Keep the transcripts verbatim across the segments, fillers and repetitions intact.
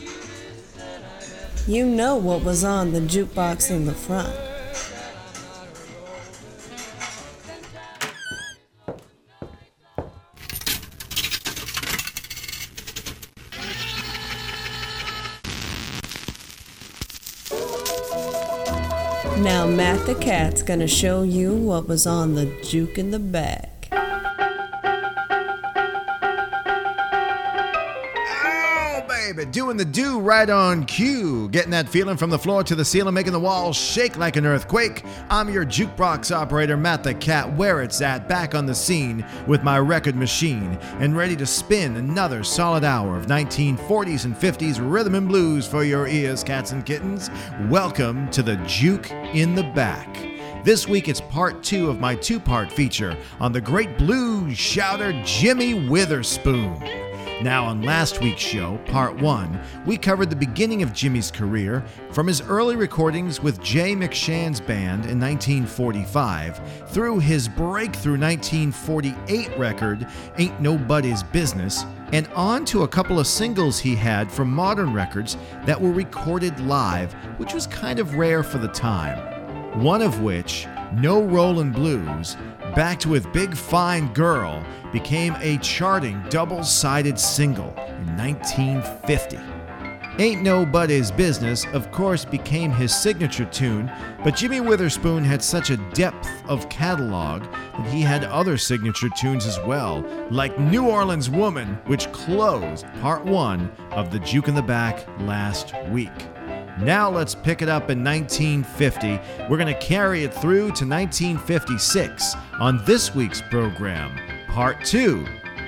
You know what was on the jukebox in the front. Now Matt the Cat's gonna show you what was on the juke in the back. Doing the do right on cue, getting that feeling from the floor to the ceiling, making the walls shake like an earthquake. I'm your jukebox operator, Matt the Cat, where it's at, back on the scene with my record machine and ready to spin another solid hour of nineteen forties and fifties rhythm and blues for your ears, cats and kittens. Welcome to the Juke in the Back. This week it's part two of my two-part feature on the great blues shouter Jimmy Witherspoon. Now, on last week's show, part one, we covered the beginning of Jimmy's career from his early recordings with Jay McShann's band in nineteen forty-five through his breakthrough nineteen forty-eight record, Ain't Nobody's Business, and on to a couple of singles he had from Modern Records that were recorded live, which was kind of rare for the time. One of which, No Rollin' Blues, backed with Big Fine Girl, became a charting double-sided single in nineteen fifty. Ain't Nobody's Business, of course, became his signature tune, but Jimmy Witherspoon had such a depth of catalog that he had other signature tunes as well, like New Orleans Woman, which closed part one of the Juke in the Back last week. Now let's pick it up in nineteen fifty. We're going to carry it through to nineteen fifty-six on this week's program, Part two.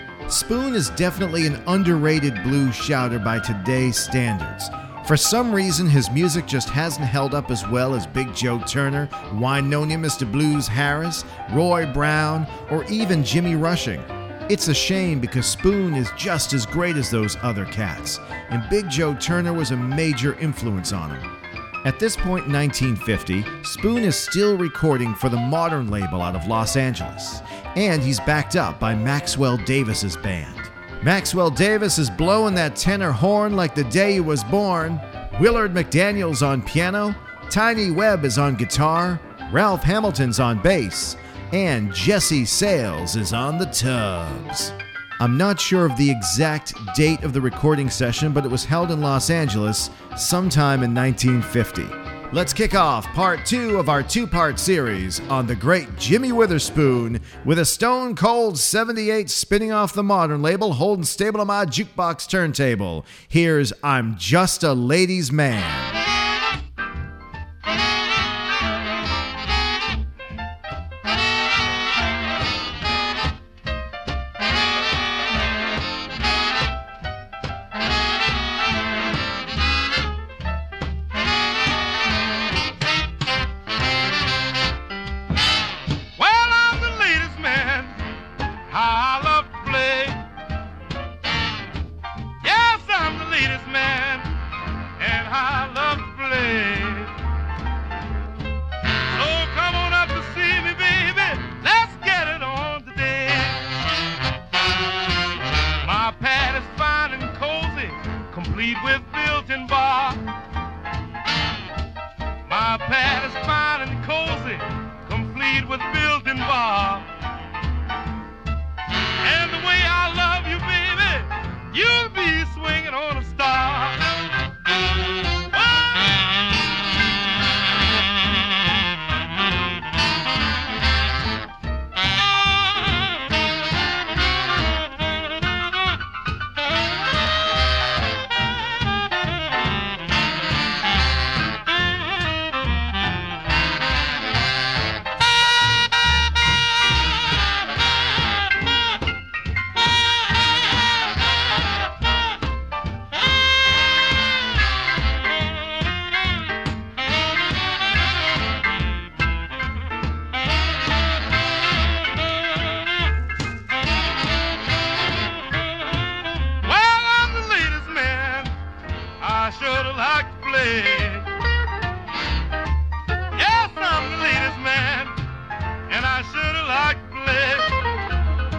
Spoon is definitely an underrated blues shouter by today's standards. For some reason, his music just hasn't held up as well as Big Joe Turner, Wynonia Mister Blues Harris, Roy Brown, or even Jimmy Rushing. It's a shame because Spoon is just as great as those other cats, and Big Joe Turner was a major influence on him. At this point in nineteen fifty, Spoon is still recording for the Modern label out of Los Angeles, and he's backed up by Maxwell Davis's band. Maxwell Davis is blowing that tenor horn like the day he was born. Willard McDaniel's on piano, Tiny Webb is on guitar, Ralph Hamilton's on bass, and Jesse Sales is on the tubs. I'm not sure of the exact date of the recording session, but it was held in Los Angeles sometime in nineteen fifty. Let's kick off part two of our two-part series on the great Jimmy Witherspoon with a stone cold seventy-eight spinning off the Modern label, holding stable on my jukebox turntable. Here's I'm Just a Ladies' Man.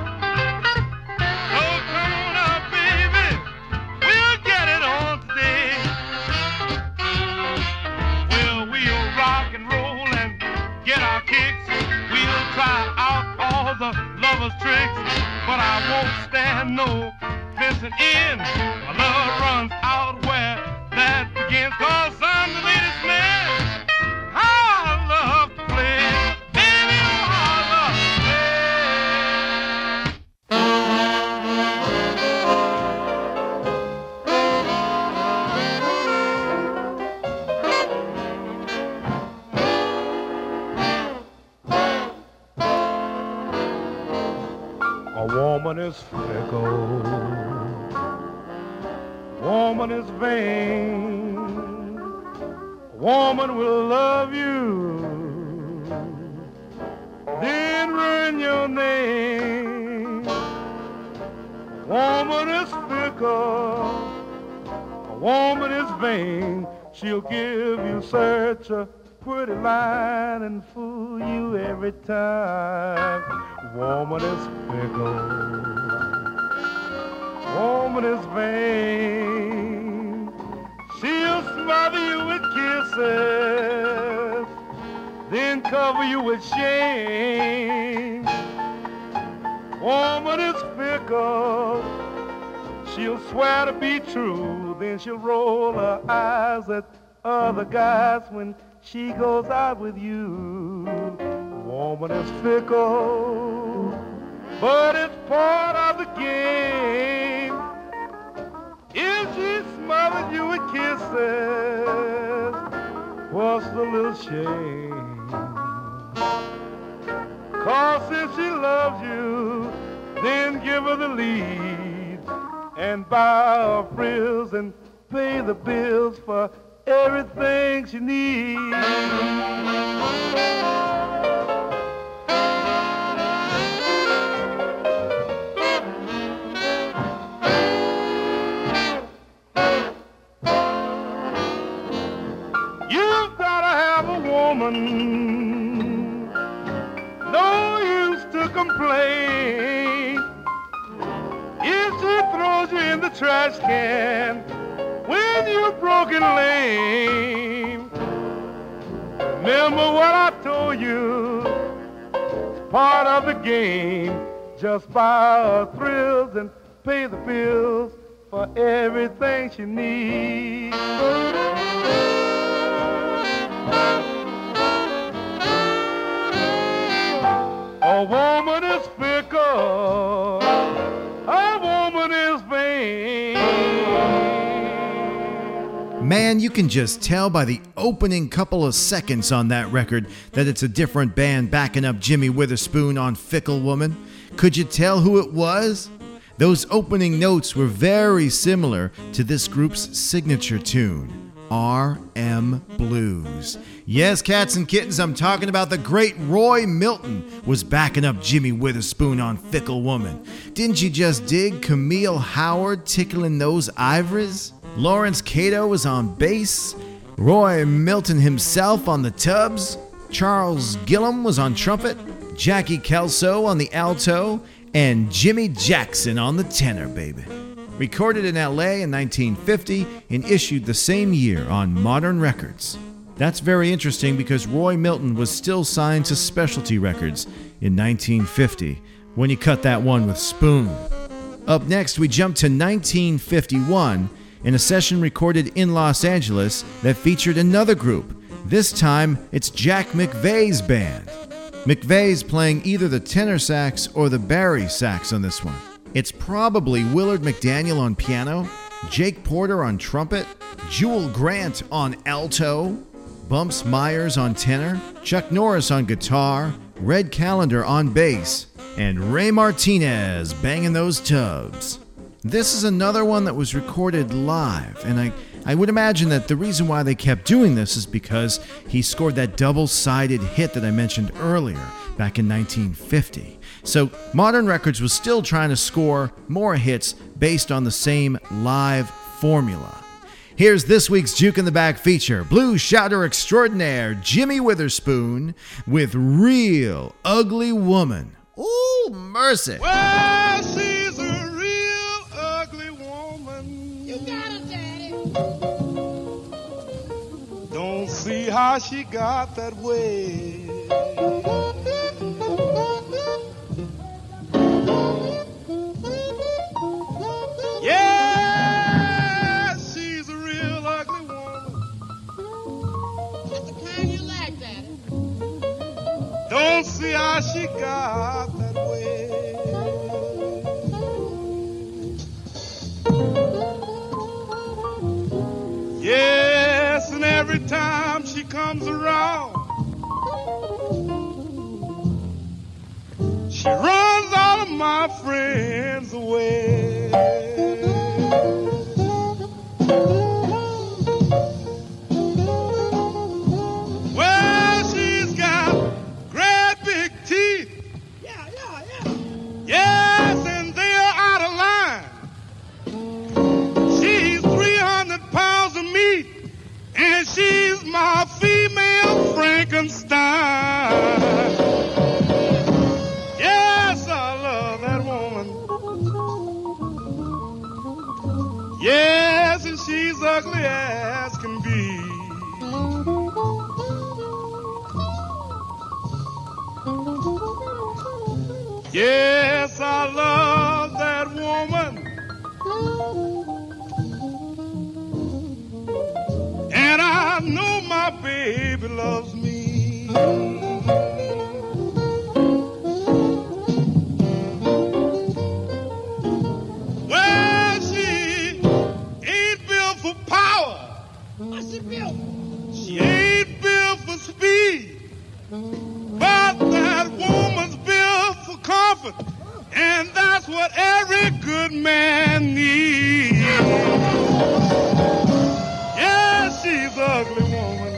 So come on up, baby, we'll get it on today. devil's tricks, but I won't stand no fencing in. My love runs out where that begins, 'cause I'm the latest man. How I love to play, baby, oh, how I love to A woman is fickle, woman is vain. A woman will love you, then ruin your name. A woman is fickle, a woman is vain. She'll give you such a pretty line and fool you every time. Woman is fickle, woman is vain. She'll smother you with kisses, then cover you with shame. Woman is fickle, she'll swear to be true, then she'll roll her eyes at other guys when she goes out with you. Woman is fickle, but it's part of the game. If she smothered you with kisses, what's the little shame? 'Cause since she loves you, then give her the lead and buy her frills and pay the bills for everything she needs. You've gotta have a woman, no use to complain. If she throws you in the trash can when you're broken lame, remember what I told you, it's part of the game. Just buy her thrills and pay the bills for everything she needs. A woman is fickle, a woman is vain. Man, you can just tell by the opening couple of seconds on that record that it's a different band backing up Jimmy Witherspoon on Fickle Woman. Could you tell who it was? Those opening notes were very similar to this group's signature tune, R M Blues. Yes, cats and kittens, I'm talking about the great Roy Milton was backing up Jimmy Witherspoon on Fickle Woman. Didn't you just dig Camille Howard tickling those ivories? Lawrence Cato was on bass, Roy Milton himself on the tubs, Charles Gillum was on trumpet, Jackie Kelso on the alto, and Jimmy Jackson on the tenor, baby. Recorded in L A in nineteen fifty and issued the same year on Modern Records. That's very interesting because Roy Milton was still signed to Specialty Records in nineteen fifty when he cut that one with Spoon. Up next, we jump to nineteen fifty-one in a session recorded in Los Angeles that featured another group. This time, it's Jack McVeigh's band. McVeigh's playing either the tenor sax or the bari sax on this one. It's probably Willard McDaniel on piano, Jake Porter on trumpet, Jewel Grant on alto, Bumps Myers on tenor, Chuck Norris on guitar, Red Callender on bass, and Ray Martinez banging those tubs. This is another one that was recorded live, and I, I would imagine that the reason why they kept doing this is because he scored that double-sided hit that I mentioned earlier back in nineteen fifty. So Modern Records was still trying to score more hits based on the same live formula. Here's this week's Juke in the Back feature, blues shouter extraordinaire Jimmy Witherspoon with Real Ugly Woman. Ooh, mercy. Well, she's a real ugly woman. You got it, Daddy. Don't see how she got that way. why she got that way. Yes, and every time she comes around, she runs all of my friends away. Well, she's got great big teeth. Yeah, yeah, yeah. Yes, and they're out of line. She's three hundred pounds of meat, and she's my female Frankenstein. Yes, and she's ugly as can be. Yes, I love that woman. And I know my baby loves me. She ain't built for speed, but that woman's built for comfort, and that's what every good man needs. Yes, she's an ugly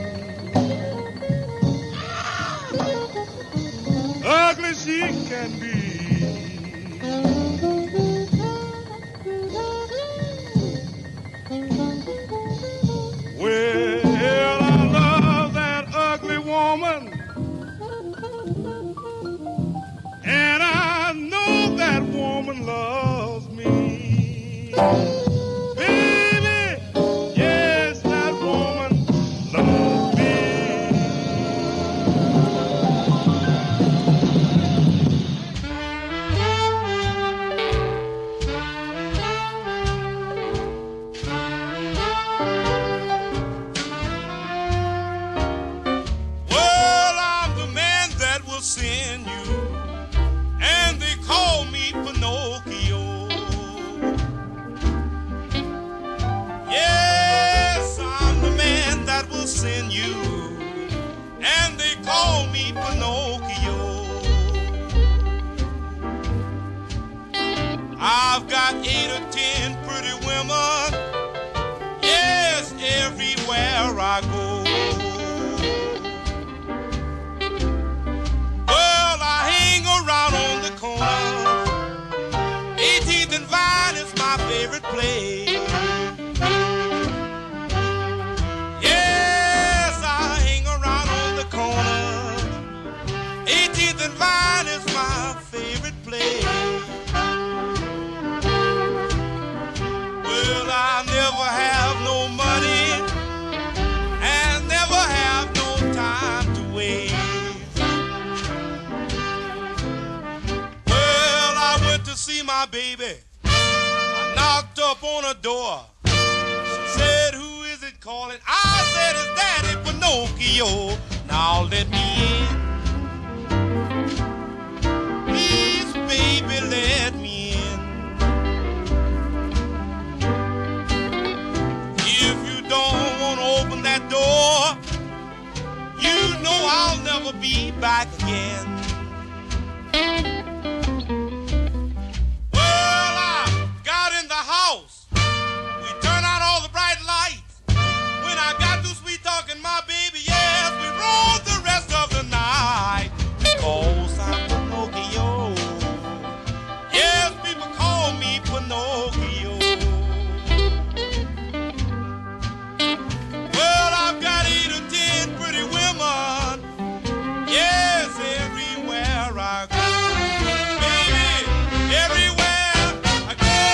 woman, ugly she can be. Well, I love that ugly woman, and I know that woman loves me. Baby, yes, that woman loves me. Send you, and they call me Pinocchio. Yes, I'm the man that will send you, and they call me Pinocchio. I've got eight or ten pretty women, yes, everywhere I go. Around on the corner, eighteenth and Vine is my favorite place. Yes, I hang around on the corner, eighteenth and Vine is my favorite place. Well, I never have no money and never have no time to waste. See my baby, I knocked up on her door. She said, who is it calling? I said, it's Daddy Pinocchio. Now let me in. Please, baby, let me in. If you don't want to open that door, you know I'll never be back again. My baby, yes, we rode the rest of the night. Because I'm Pinocchio. Yes, people call me Pinocchio. Well, I've got eight or ten pretty women. Yes, everywhere I go. Baby, everywhere I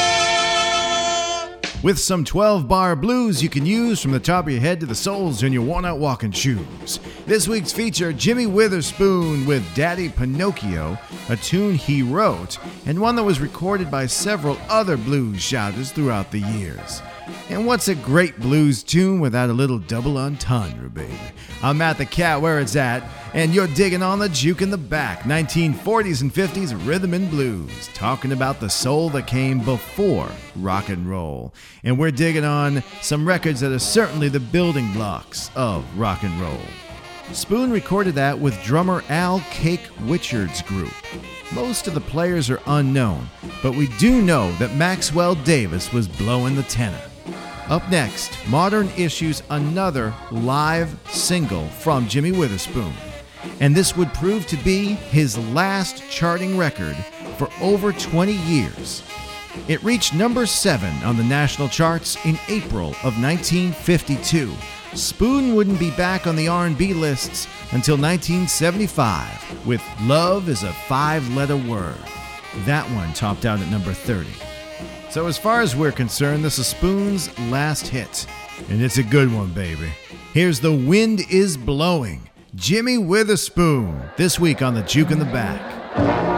go. With some twelve bar blues you can use from the top of your head to the soles in your worn out walking shoes. This week's feature, Jimmy Witherspoon with Daddy Pinocchio, a tune he wrote, and one that was recorded by several other blues shouters throughout the years. And what's a great blues tune without a little double entendre, baby? I'm Matt the Cat, where it's at, and you're digging on the Juke in the Back, nineteen forties and fifties rhythm and blues, talking about the soul that came before rock and roll. And we're digging on some records that are certainly the building blocks of rock and roll. Spoon recorded that with drummer Al Cake Witchard's group. Most of the players are unknown, but we do know that Maxwell Davis was blowing the tenor. Up next, Modern issues another live single from Jimmy Witherspoon, and this would prove to be his last charting record for over twenty years. It reached number seven on the national charts in April of nineteen fifty-two. Spoon wouldn't be back on the R and B lists until nineteen seventy-five with Love is a Five-Letter Word. That one topped out at number thirty. So as far as we're concerned, this is Spoon's last hit, and it's a good one, baby. Here's The Wind is Blowing, Jimmy Witherspoon, this week on the Juke in the Back.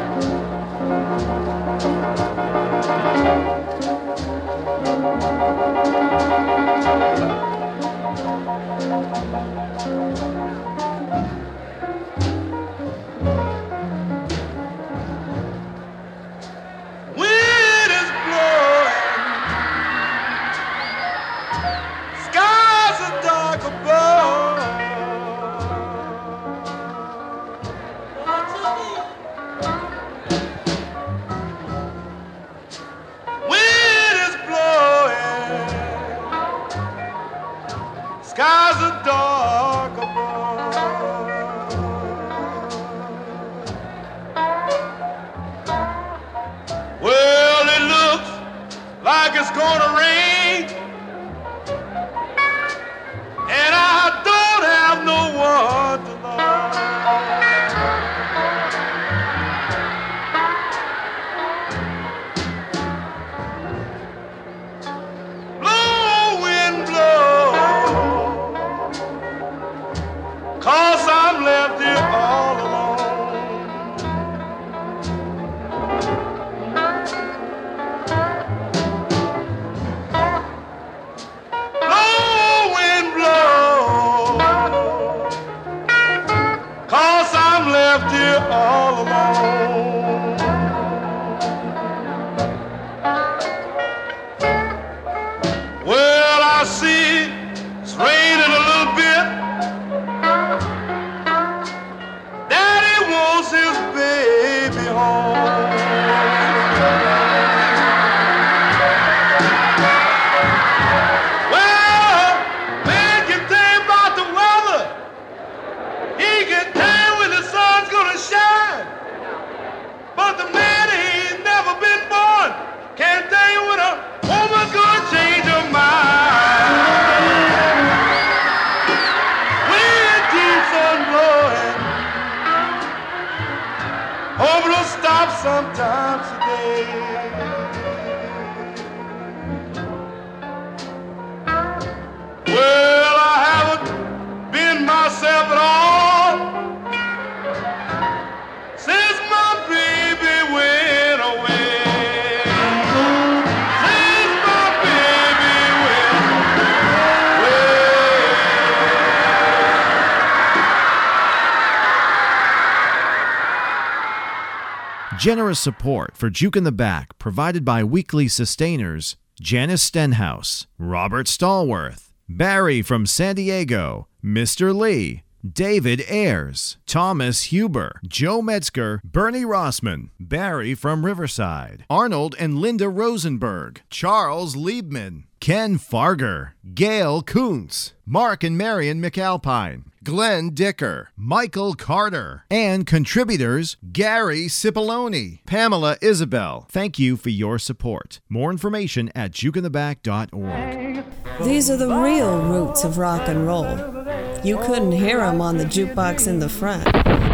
Generous support for Juke in the Back provided by weekly sustainers Janice Stenhouse, Robert Stallworth, Barry from San Diego, Mister Lee, David Ayers, Thomas Huber, Joe Metzger, Bernie Rossman, Barry from Riverside, Arnold and Linda Rosenberg, Charles Liebman, Ken Farger, Gail Kuntz, Mark and Marion McAlpine, Glenn Dicker, Michael Carter, and contributors Gary Cipollone, Pamela Isabel. Thank you for your support. More information at juke in the back dot org. These are the real roots of rock and roll. You couldn't hear them on the jukebox in the front.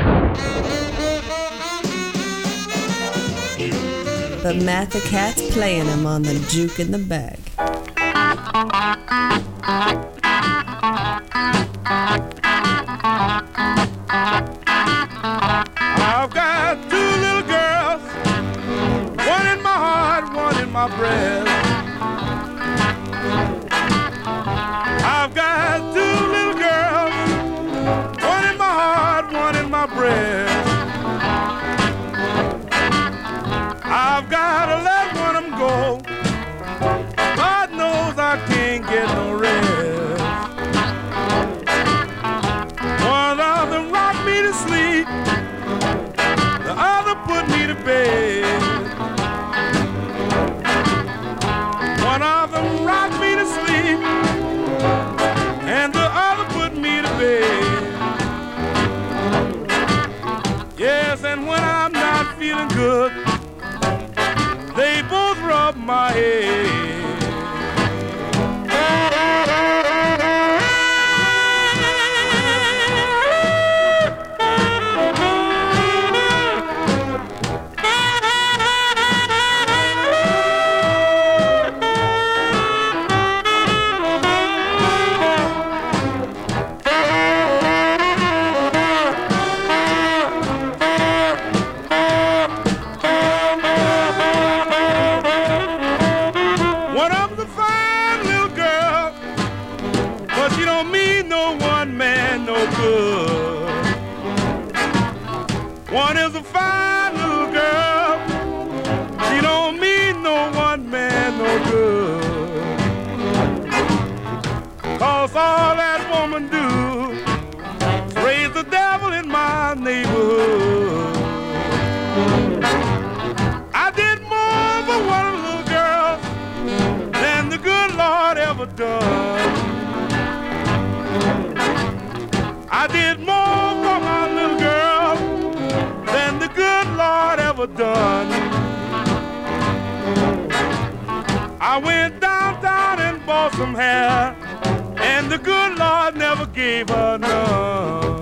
But Matt the Cat's playing them on the Juke in the Bag. I've got two little girls, one in my heart, one in my breast. sleep, and the other put me to bed. Yes, and when I'm not feeling good, they both rub my head. One is a fine little girl. She don't mean no one man no good. Cause all that woman do is raise the devil in my neighborhood. I did more for one little girl than the good Lord ever done. I did more for my little girl than the good Lord ever done. I went downtown and bought some hair, and the good Lord never gave her none.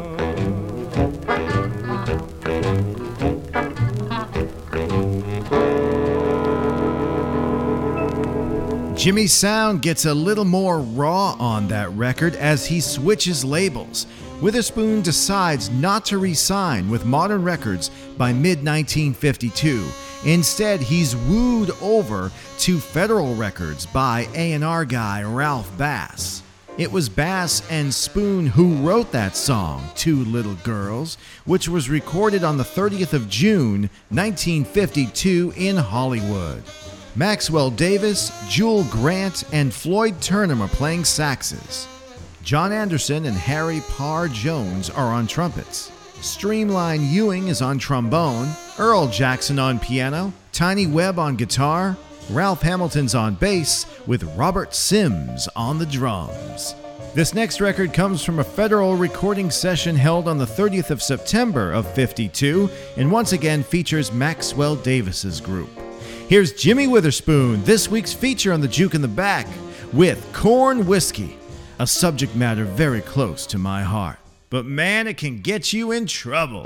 Jimmy's sound gets a little more raw on that record as he switches labels. Witherspoon decides not to re-sign with Modern Records by mid nineteen fifty-two. Instead, he's wooed over to Federal Records by A and R guy Ralph Bass. It was Bass and Spoon who wrote that song, Two Little Girls, which was recorded on the thirtieth of June, nineteen fifty-two in Hollywood. Maxwell Davis, Jewel Grant, and Floyd Turnham are playing saxes. John Anderson and Harry Parr Jones are on trumpets. Streamline Ewing is on trombone, Earl Jackson on piano, Tiny Webb on guitar, Ralph Hamilton's on bass, with Robert Sims on the drums. This next record comes from a Federal recording session held on the thirtieth of September of fifty-two, and once again features Maxwell Davis's group. Here's Jimmy Witherspoon, this week's feature on the Juke in the Back, with Corn Whiskey, a subject matter very close to my heart. But man, it can get you in trouble.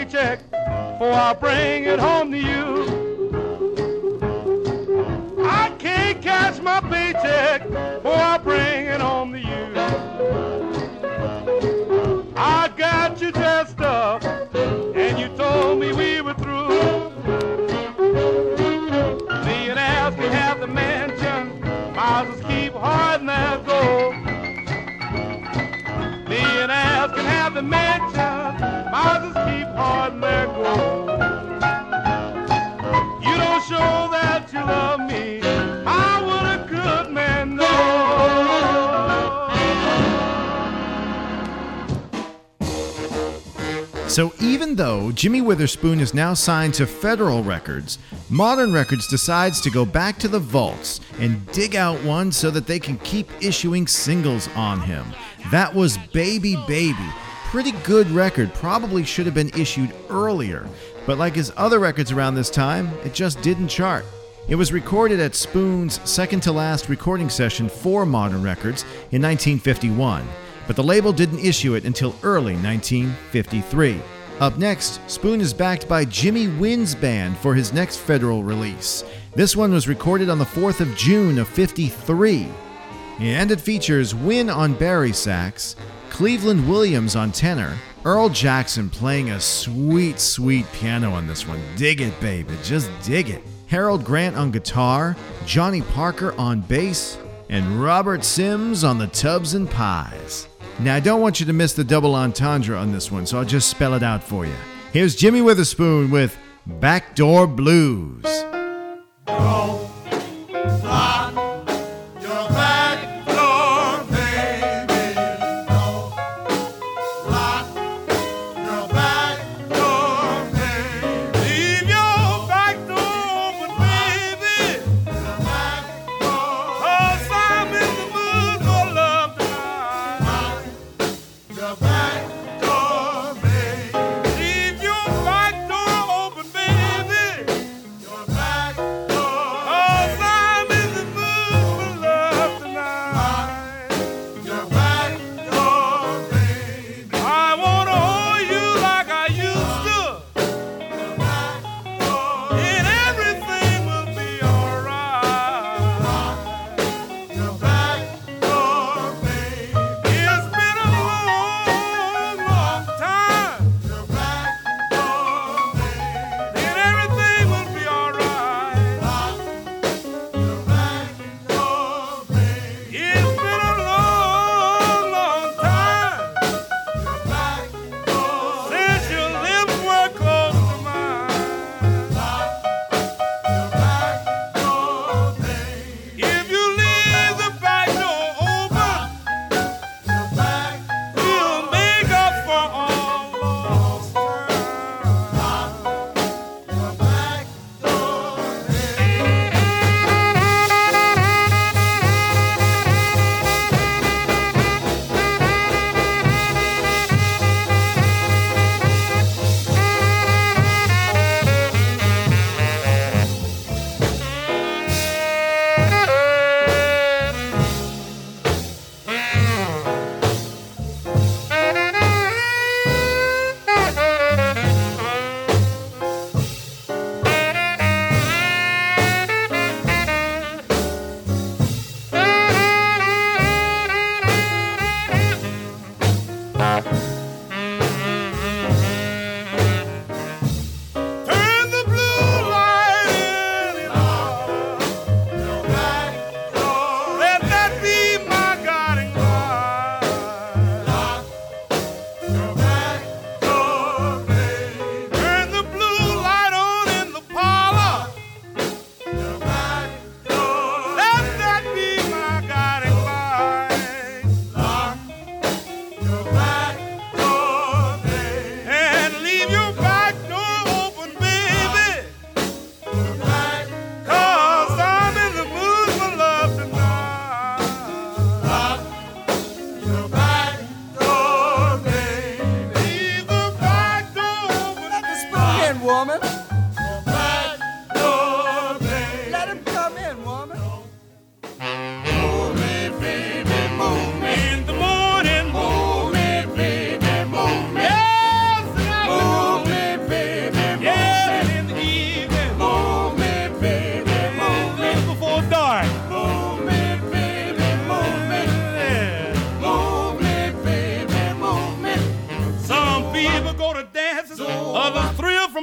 paycheck before I bring it home to you. I can't cash my paycheck before I bring it home to you. I got you dressed up and you told me we were through. Millionaires can have the mansion, might as well keep hoarding their gold. Millionaires can have the mansion, might as well keep hoarding their gold. You don't show that you love me, how would a good man know? So even though Jimmy Witherspoon is now signed to Federal Records, Modern Records decides to go back to the vaults and dig out one so that they can keep issuing singles on him. That was Baby Baby. Pretty good record, probably should have been issued earlier, but like his other records around this time, it just didn't chart. It was recorded at Spoon's second-to-last recording session for Modern Records in nineteen fifty-one, but the label didn't issue it until early nineteen fifty-three. Up next, Spoon is backed by Jimmy Wynn's band for his next Federal release. This one was recorded on the fourth of June of fifty-three, and it features Wynn on bari sax, Cleveland Williams on tenor, Earl Jackson playing a sweet, sweet piano on this one. Dig it, baby, just dig it. Harold Grant on guitar, Johnny Parker on bass, and Robert Sims on the tubs and pies. Now, I don't want you to miss the double entendre on this one, so I'll just spell it out for you. Here's Jimmy Witherspoon with Backdoor Blues. Don't lock your back door, baby. Don't lock your back door, baby. Leave your back door open, baby. Your back door, 'Cause I'm in the mood for love tonight. your back door, baby. Leave your back door open, baby. Your back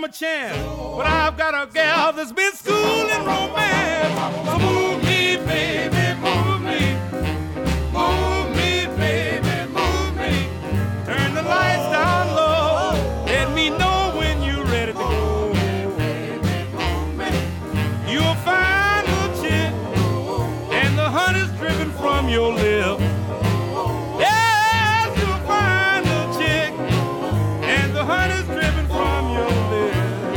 a chance, but I've got a gal that's been schooling romance. So move me, baby, move me. Move me, baby, move me. Turn the lights down low. Let me know when you're ready to go. You'll find a chick, and the honey's dripping from your lip. Yes, you'll find a chick, and the honey's dripping from your lip.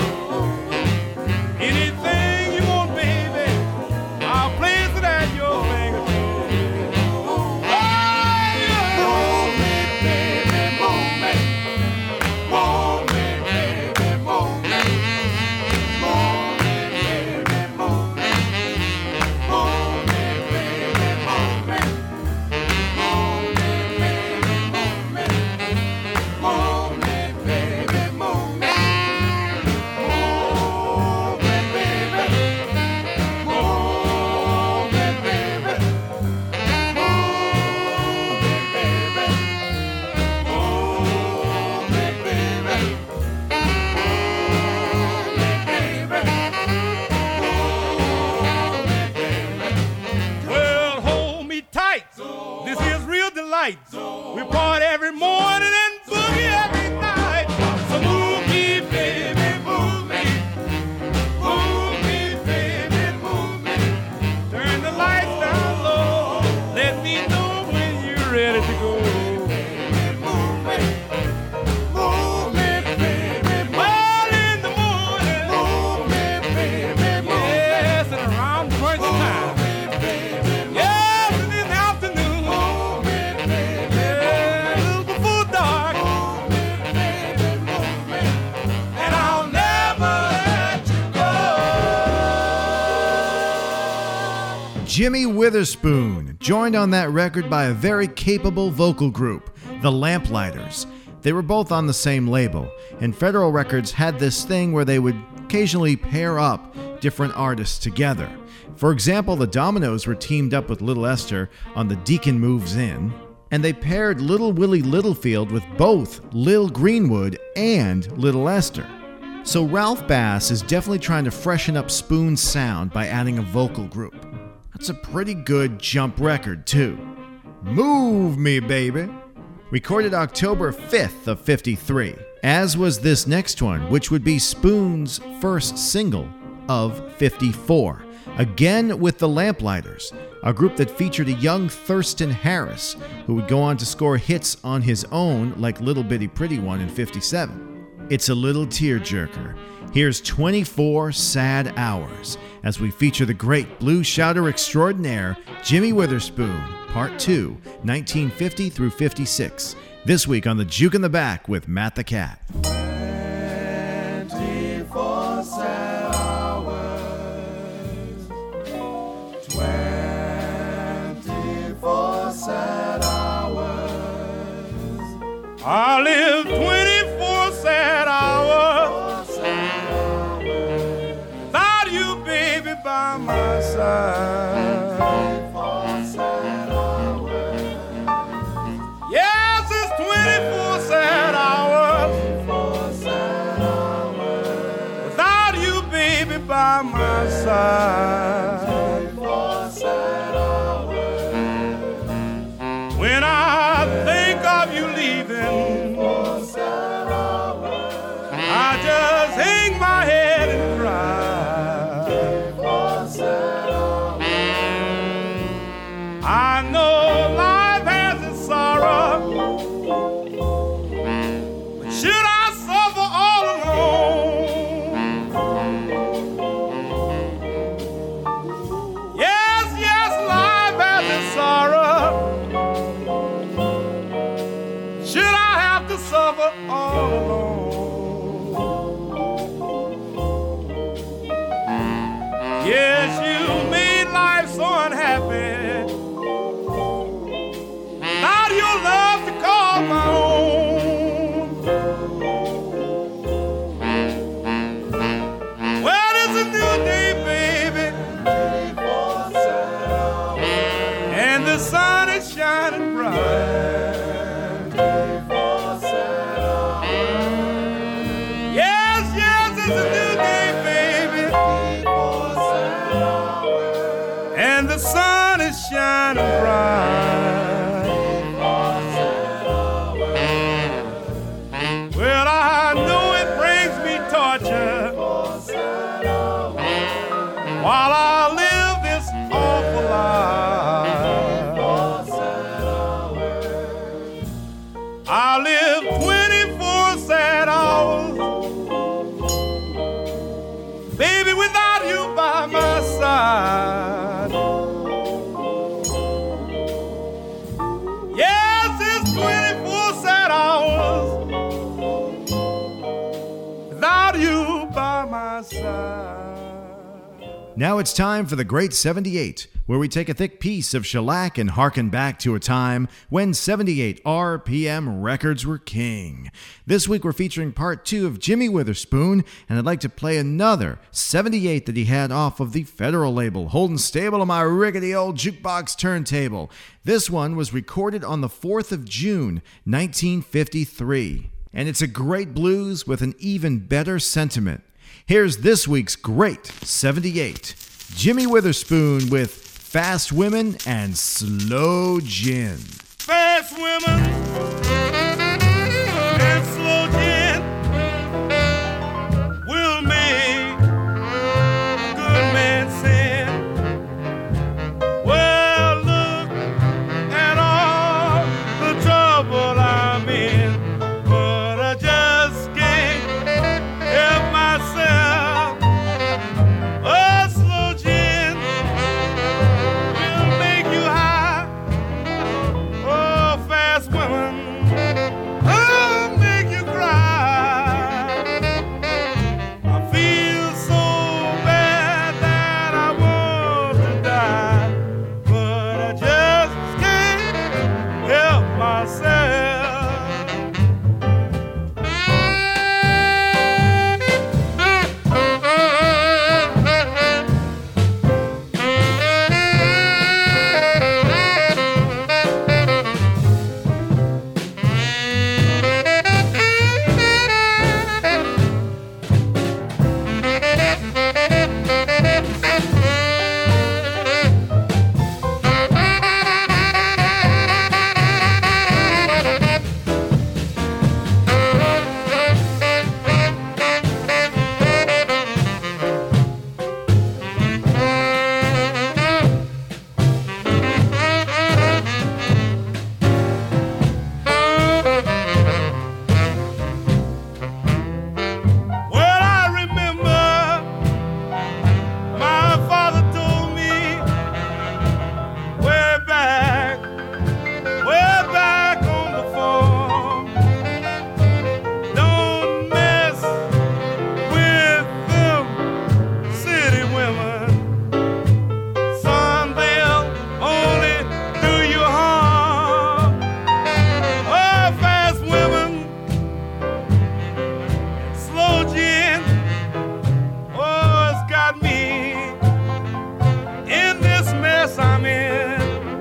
Anything you want, baby, I'll place it at your fingertips. Oh, yeah. Move me, baby, move me. Move me, baby, move me. Move me, baby, move me. Move me, baby, move me. Move me, baby, move me. Move me, baby, move me. Move me, baby. Move me, baby. Move me, baby. Move me, baby. Well, hold me tight. This is real delight. We party every morning and boogie every night. So move me, baby, move me. Move me, baby, move me. Turn the lights down low. Let me know when you're ready to go. Move me. Move me, baby. Early in the morning. Move me, baby. Yes, and around crunch time. Yes, and in the afternoon. Yeah, a little before dark. And I'll never let you go. Jimmy Witherspoon, joined on that record by a very capable vocal group, the Lamplighters. They were both on the same label, and Federal Records had this thing where they would occasionally pair up different artists together. For example, the Dominoes were teamed up with Little Esther on The Deacon Moves In, and they paired Little Willie Littlefield with both Lil Greenwood and Little Esther. So Ralph Bass is definitely trying to freshen up Spoon's sound by adding a vocal group. That's a pretty good jump record, too. Move Me, Baby. Recorded October fifth of fifty-three, as was this next one, which would be Spoon's first single of fifty-four. Again with the Lamplighters, a group that featured a young Thurston Harris, who would go on to score hits on his own like Little Bitty Pretty One in fifty-seven. It's a little tearjerker. Here's twenty-four Sad Hours, as we feature the great blues shouter extraordinaire Jimmy Witherspoon, Part two, nineteen fifty through fifty-six. This week on the Juke in the Back with Matt the Cat. twenty-four sad hours. twenty-four sad hours. I live twenty-four sad hours without you, baby, by my side. twenty-four sad hours. Yes, it's twenty-four sad hours. twenty-four sad hours without you, baby, by my side. twenty-four sad hours. When I think of you leaving, I just hang my head and cry. I know life has its sorrow, but should I suffer all alone? Yes, yes, life has its sorrow. Should I have to suffer all alone? Yes, you made life so unhappy. Without your love to call my own. Well, it's a new day, baby, and the sun is shining bright. I live twenty-four sad hours, baby, without you by my side. Yes, it's twenty-four sad hours without you by my side. Now it's time for the Great seventy-eight, where we take a thick piece of shellac and harken back to a time when seventy-eight R P M records were king. This week we're featuring part two of Jimmy Witherspoon, and I'd like to play another seventy-eight that he had off of the Federal label, holding stable on my rickety old jukebox turntable. This one was recorded on the fourth of June, nineteen fifty-three, and it's a great blues with an even better sentiment. Here's this week's Great seventy-eight. Jimmy Witherspoon with Fast Women and Slow Gin. Fast women and slow gin will make a good man sin. Well, look at all the trouble I'm in, but I just can't help myself. Oh, slow gin will make you high. Oh, fast women, oh, make you cry. I feel so bad that I want to die, but I just can't help myself. Well, I remember my father told me way back, way back on the farm, don't mess with them city women. Son, they'll only do you harm. Oh, fast women, slow gin, oh, it's got me in this mess I'm in.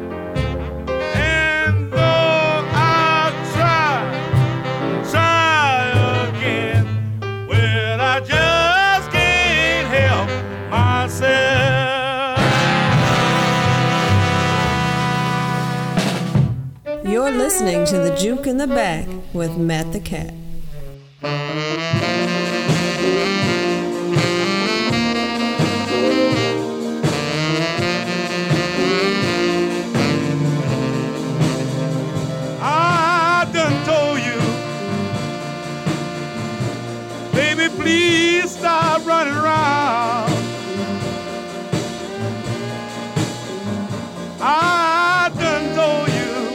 And though I try, try again, well, I just can't help myself. You're listening to The Juke in the Back with Matt the Cat. I done told you, baby, please stop running around. I done told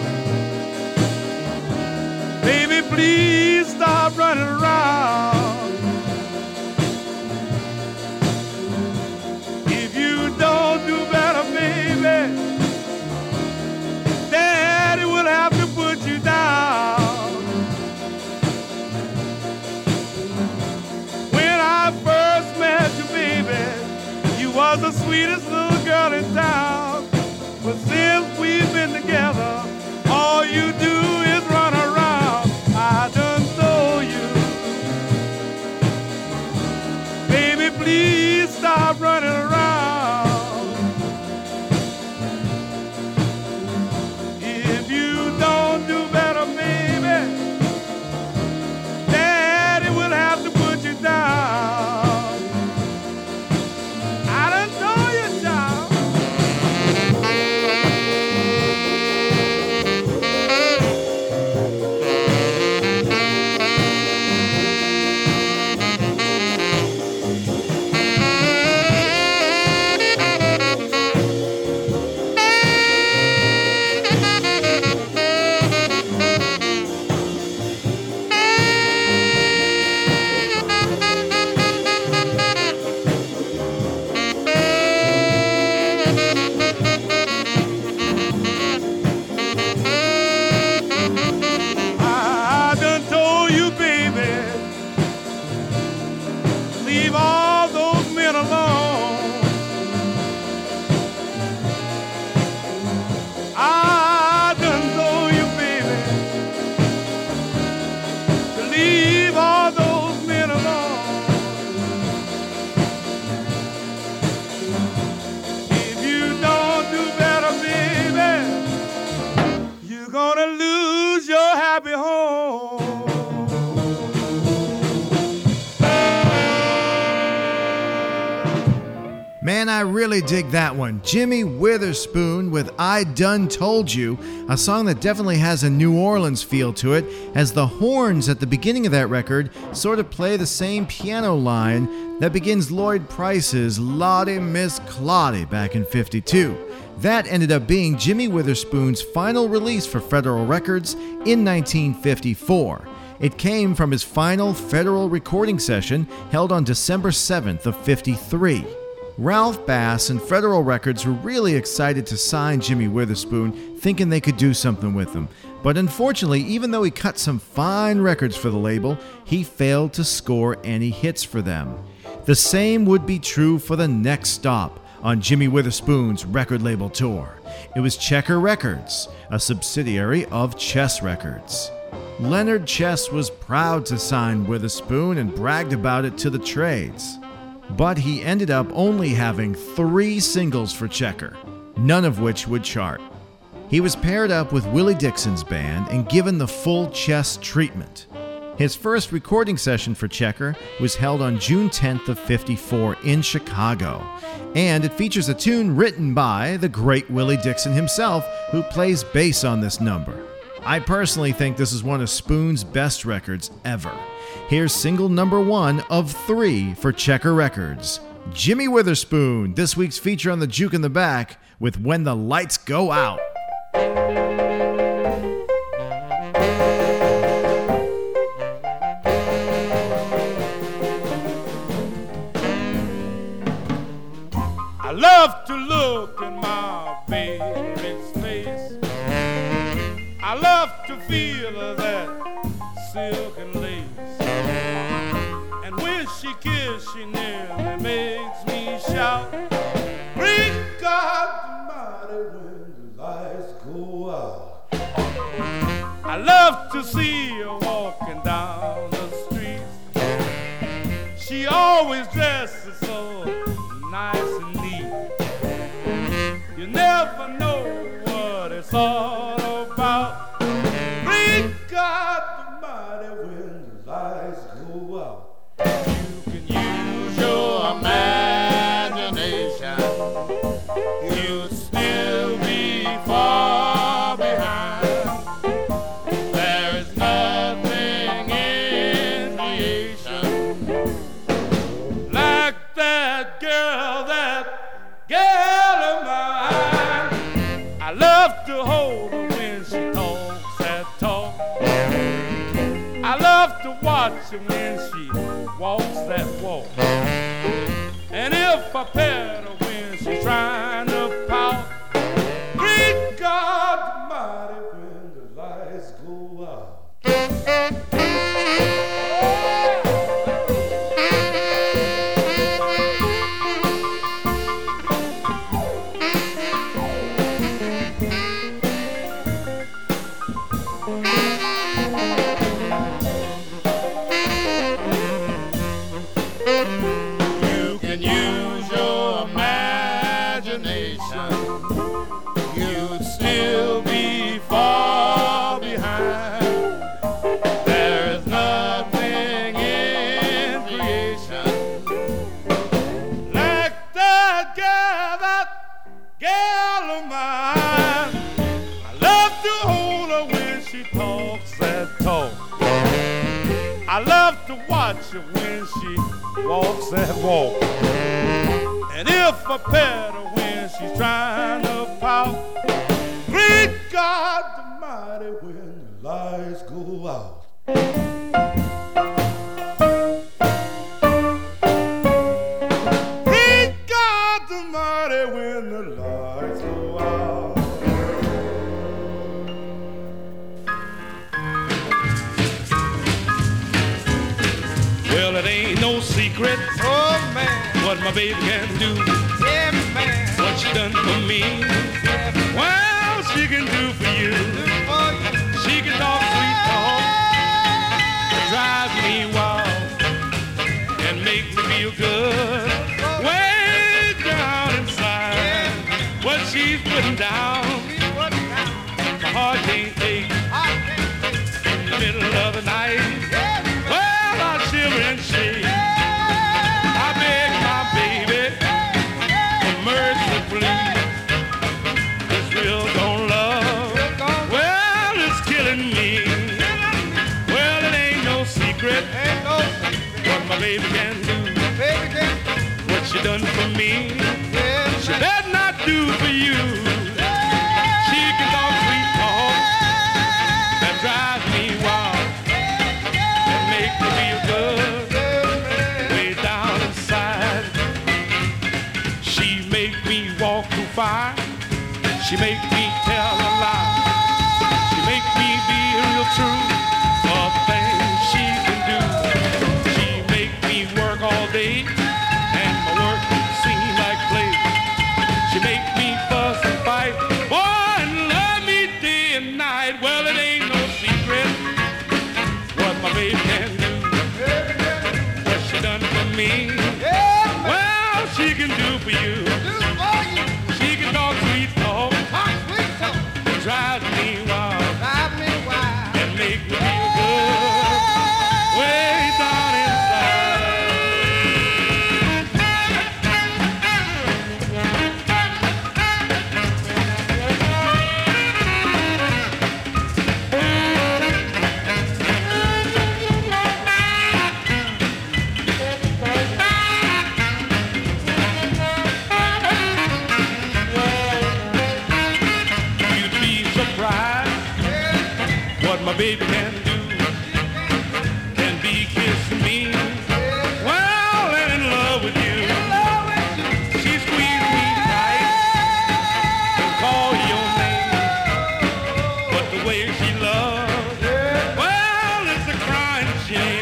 you, baby, please stop running around. If you don't do better, baby, Daddy will have to put you down. When I first met you, baby, you was the sweetest little girl in town. But since we've been together, all you do is run around. I done told you, baby, please stop running around. If you don't do better, baby, Daddy will have to put you down. I done told you, child. lose your happy home. Man, I really dig that one. Jimmy Witherspoon with I Done Told You, a song that definitely has a New Orleans feel to it, as the horns at the beginning of that record sort of play the same piano line that begins Lloyd Price's Lottie Miss Claudie back in fifty-two. That ended up being Jimmy Witherspoon's final release for Federal Records in nineteen fifty-four. It came from his final Federal recording session held on December seventh of fifty-three. Ralph Bass and Federal Records were really excited to sign Jimmy Witherspoon, thinking they could do something with him. But unfortunately, even though he cut some fine records for the label, he failed to score any hits for them. The same would be true for the next stop on Jimmy Witherspoon's record label tour. It was Checker Records, a subsidiary of Chess Records. Leonard Chess was proud to sign Witherspoon and bragged about it to the trades. But he ended up only having three singles for Checker, none of which would chart. He was paired up with Willie Dixon's band and given the full Chess treatment. His first recording session for Checker was held on June tenth of fifty-four in Chicago, and it features a tune written by the great Willie Dixon himself, who plays bass on this number. I personally think this is one of Spoon's best records ever. Here's single number one of three for Checker Records. Jimmy Witherspoon, this week's feature on the Juke in the Back with When the Lights Go Out. I love to look in my baby's face. I love to feel that silk and lace. And when she kisses, she nearly makes me shout, great God Almighty, when the lights go out. I love to see her walking down the street. She always dresses so nice and neat. You never know what it's all about. Great God Almighty, when the lights go out. You can use your imagination. You'll still be far behind. There is nothing in creation like that girl, that girl of mine. I love to hold her when she talks that talk. I love to watch her when she walks that walk. And if I pet her when she's trying to pout, great God Almighty, when the lights go out. You can use your imagination. You'd still be far behind. There is nothing in creation like that girl, that girl of mine. I love to hold her when she talks that talk. I love to watch her when she walks that walk. And if I pet her when she's trying to pout, great God Almighty, when the lights go out. Great God Almighty, when the lights go out. Well, it ain't no secret, oh man, what my baby can do. Yeah, man, what she done for me. Yeah, well, she can do for you. She can talk sweet talk, that drives me wild and makes me feel good. Way down inside, what she's putting down, my heart can't take. she done for me, she better not do for you. She can talk sweet talk that drives me wild, that make me feel good way down inside. She make me walk through fire, she make me tell a lie, she make me be real true for things she can do. She make me work all day and my work seem like play. She make me fuss and fight, boy, and love me day and night. Well, it ain't no secret what my baby can do, what she done for me. Well, she can do for you. She can talk sweet talk, drive me wild, and make me feel good way down inside. You'd be surprised what my baby can do, can be kissing me, well, and in love with you. She squeezed me tight and call your name, but the way she loves, well, it's a crying shame.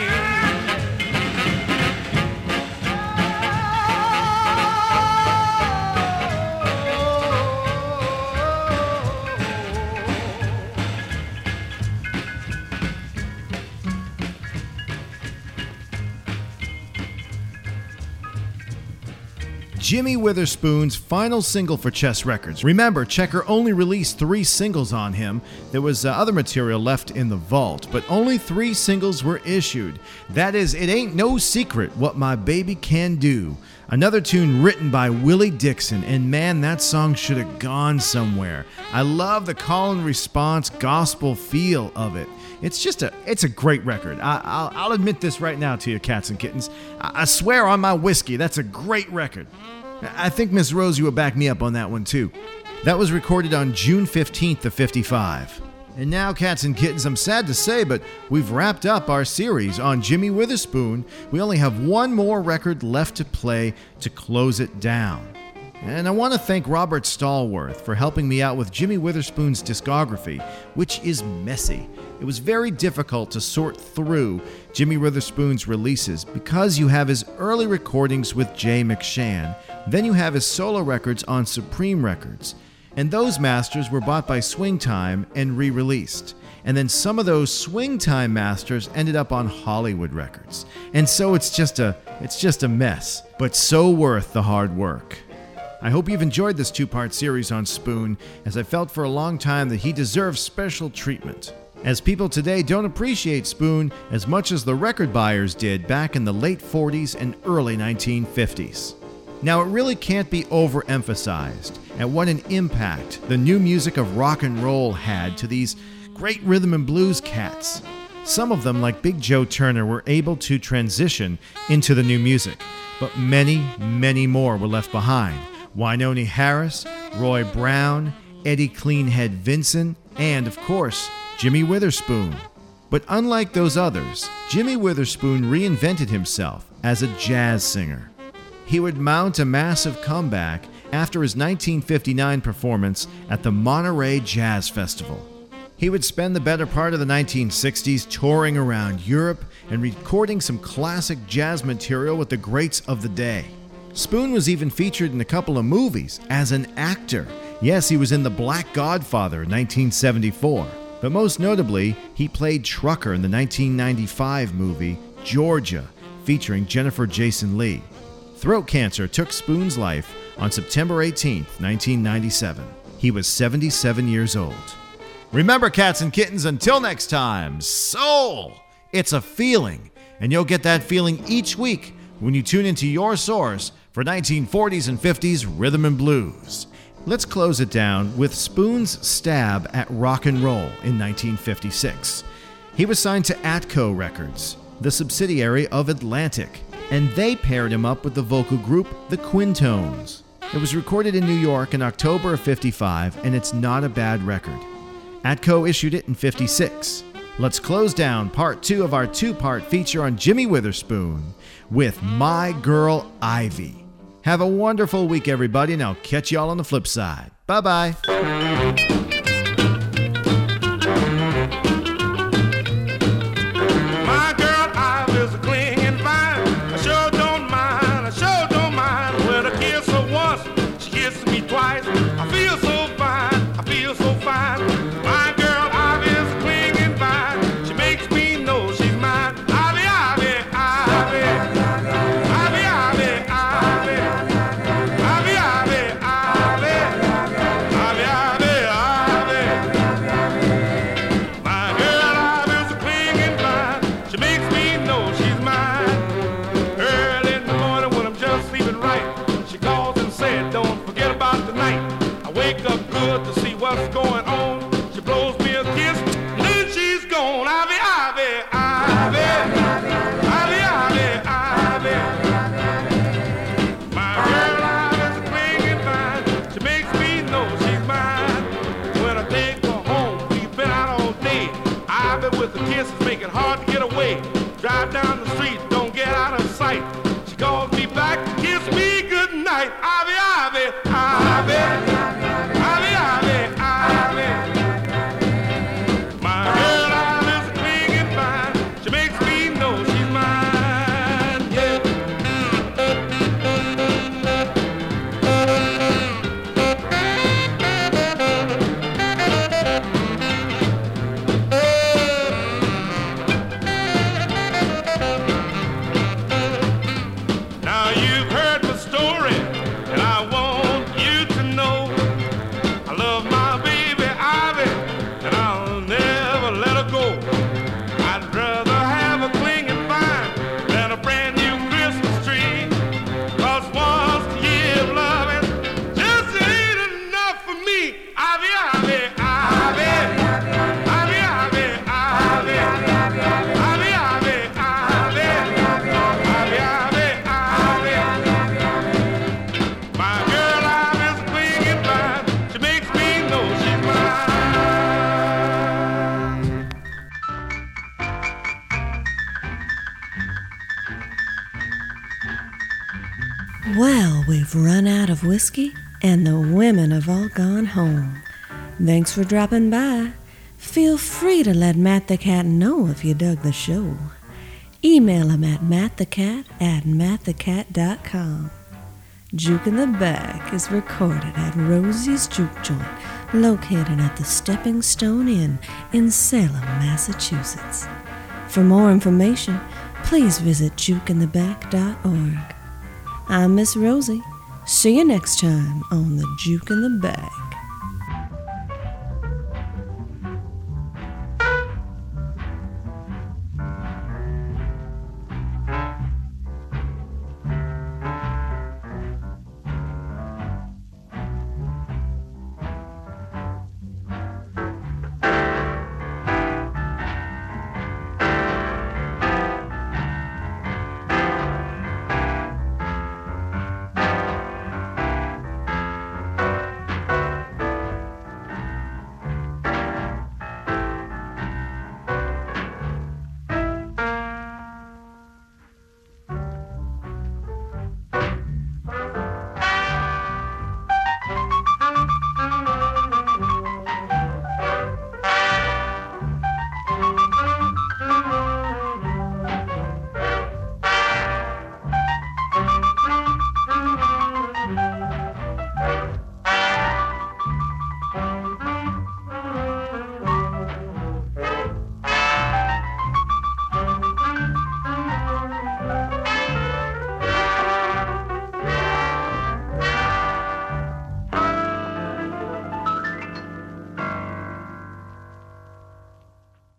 Jimmy Witherspoon's final single for Chess Records. Remember, Checker only released three singles on him. There was uh, other material left in the vault, but only three singles were issued. That is, It Ain't No Secret What My Baby Can Do. Another tune written by Willie Dixon, and man, that song should have gone somewhere. I love the call and response gospel feel of it. It's just a, it's a great record. I, I'll, I'll admit this right now to you, cats and kittens. I, I swear on my whiskey, that's a great record. I think Miss Rosie will back me up on that one too. That was recorded on June fifteenth of fifty-five. And now, cats and kittens, I'm sad to say, but we've wrapped up our series on Jimmy Witherspoon. We only have one more record left to play to close it down. And I want to thank Robert Stallworth for helping me out with Jimmy Witherspoon's discography, which is messy. It was very difficult to sort through Jimmy Witherspoon's releases because you have his early recordings with Jay McShann, then you have his solo records on Supreme Records, and those masters were bought by Swing Time and re-released. And then some of those Swing Time masters ended up on Hollywood Records. And so it's just a it's just a mess, but so worth the hard work. I hope you've enjoyed this two-part series on Spoon, as I felt for a long time that he deserves special treatment, as people today don't appreciate Spoon as much as the record buyers did back in the late forties and early nineteen fifties. Now, it really can't be overemphasized at what an impact the new music of rock and roll had to these great rhythm and blues cats. Some of them, like Big Joe Turner, were able to transition into the new music, but many, many more were left behind. Wynonie Harris, Roy Brown, Eddie Cleanhead Vinson, and, of course, Jimmy Witherspoon. But unlike those others, Jimmy Witherspoon reinvented himself as a jazz singer. He would mount a massive comeback after his nineteen fifty-nine performance at the Monterey Jazz Festival. He would spend the better part of the nineteen sixties touring around Europe and recording some classic jazz material with the greats of the day. Spoon was even featured in a couple of movies as an actor. Yes, he was in The Black Godfather in nineteen seventy-four. But most notably, he played Trucker in the nineteen ninety-five movie Georgia, featuring Jennifer Jason Leigh. Throat cancer took Spoon's life on September eighteenth, nineteen ninety-seven. He was seventy-seven years old. Remember, cats and kittens, until next time, soul! It's a feeling, and you'll get that feeling each week when you tune into your source for nineteen forties and fifties rhythm and blues. Let's close it down with Spoon's stab at rock and roll in nineteen fifty-six. He was signed to Atco Records, the subsidiary of Atlantic. and they paired him up with the vocal group The Quintones. It was recorded in New York in October of fifty-five, and it's not a bad record. Atco issued it in fifty-six. Let's close down part two of our two-part feature on Jimmy Witherspoon with My Girl Ivy. Have a wonderful week, everybody, and I'll catch y'all on the flip side. Bye-bye. My girl Ivy's a clinging vine. I sure don't mind, I sure don't mind. When I kiss her once, she kisses me twice. I feel so fine, I feel so fine. My girl Ivy's a clinging vine. She makes me know she's mine. Ivy, Ivy, Ivy. Ivy, Ivy, Ivy. Ivy, Ivy, Ivy. Ivy, Ivy, Ivy. My girl Ivy's a clinging vine. She makes me know she's mine. Early in the morning when I'm just sleeping right, she calls and said, don't forget about the night. I wake up good to see what's going on. She blows me a kiss, and then she's gone. Ivy, Ivy, Ivy. Ivy, Ivy, Ivy. My girl Ivy's a clinging vine. She makes me know she's mine. When I take her home, we've been out all day. Ivy with the kisses make it hard to get away. Drive down the street, don't get out of sight. She calls me back, kiss me good night. Ivy, Ivy, Ivy. Ivy, Ivy, Ivy. My girl Ivy's a clinging vine. She makes me know she's mine. Yeah. Now you've heard my story, and I want you to know I love my baby Ivy, and I'll never let her go. I'd rather have a clinging vine than a brand new Christmas tree. Cause once a year of loving just ain't enough for me. Ivy, Ivy, Ivy. Ivy, Ivy, Ivy. Ivy, Ivy, Ivy. Ivy, Ivy, Ivy. My girl Ivy's a clinging vine. She makes me know she's mine. Well, we've run out of whiskey, and the women have all gone home. Thanks for dropping by. Feel free to let Matt the Cat know if you dug the show. Email him at mattthecat at mattthecat dot com. Juke in the Back is recorded at Rosie's Juke Joint, located at the Stepping Stone Inn in Salem, Massachusetts. For more information, please visit juke in the back dot org. I'm Miss Rosie. See you next time on the Juke in the Back.